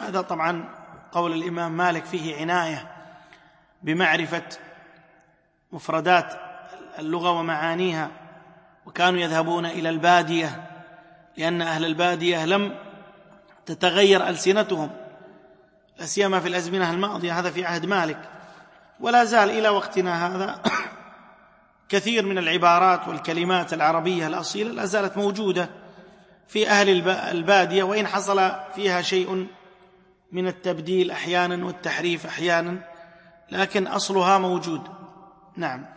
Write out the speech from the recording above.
هذا طبعا قول الإمام مالك فيه عناية بمعرفة مفردات اللغة ومعانيها، وكانوا يذهبون إلى البادية لأن أهل البادية لم تتغير ألسنتهم، لا سيما في الأزمنة الماضية، هذا في عهد مالك، ولا زال إلى وقتنا هذا كثير من العبارات والكلمات العربية الأصيلة لا زالت موجودة في أهل البادية، وإن حصل فيها شيء من التبديل أحيانا والتحريف أحيانا، لكن أصلها موجود. نعم.